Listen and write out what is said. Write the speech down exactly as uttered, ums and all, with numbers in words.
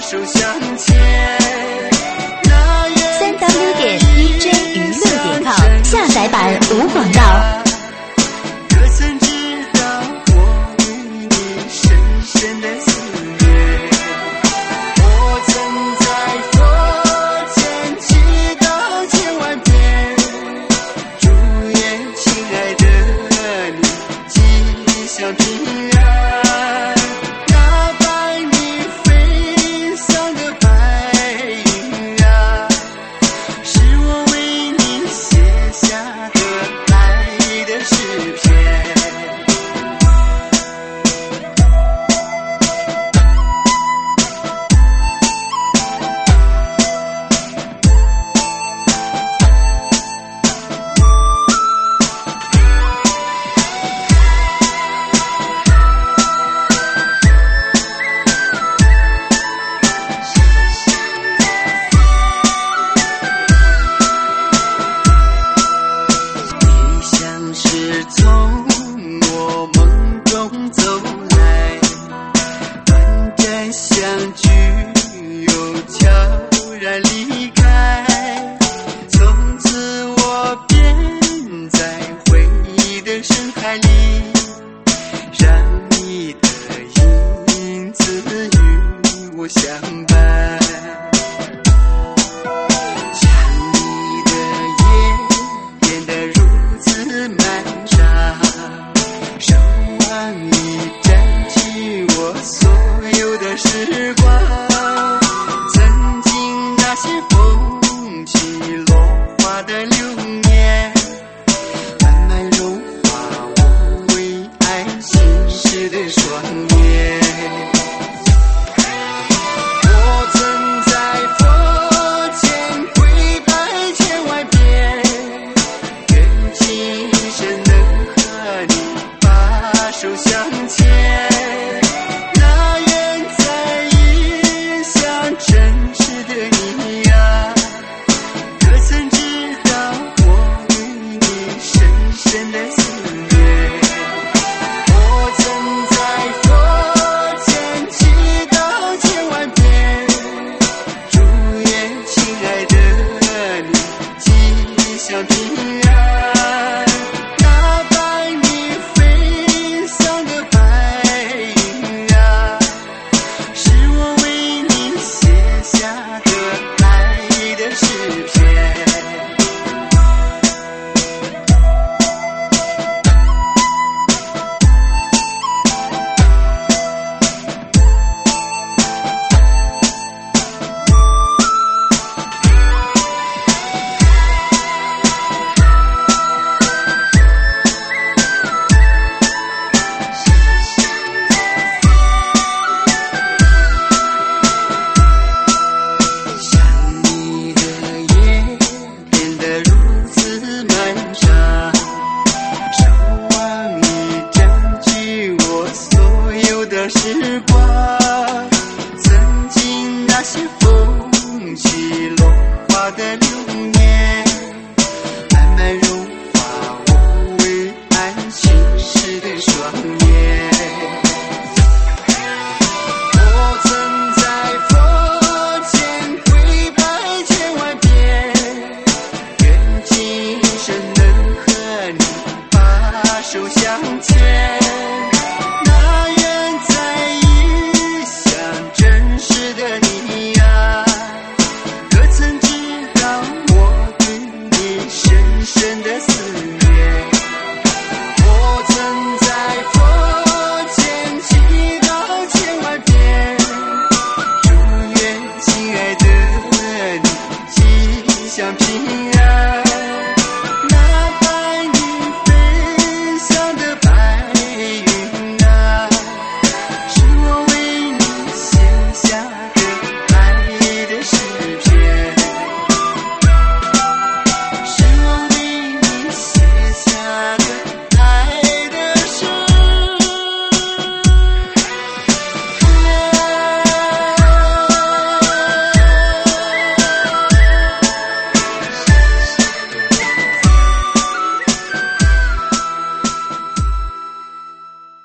手相牵。 三 w 点 d j 娱乐点 com 下载版无广告。 可曾知道我对你深深的思念？我曾在佛前祈祷千万遍，祝愿亲爱的你吉祥平安。那伴你飞翔的白云啊，是我为你写下的爱的诗篇。你像是从我梦中走来，短暂相聚又悄然离开，从此我便在回忆的深海里，让你的影子与我相伴。想你的夜变得如此漫长，守望你占据我所有的时光。曾经那些风起落花的流年，慢慢融化我为爱心事的双眼。我曾在佛前跪拜千万遍，愿今生能和你把手相牵。那远在异乡城市的你啊，可曾知道我对你深深的思念？我曾在佛前祈祷千万遍，祝愿亲爱的你吉祥平安。那伴你飞翔的白云啊，是我为你写下的爱的诗篇。想你的夜变得如此漫长，守望你占据我所有的时光。曾经那些风起落花的流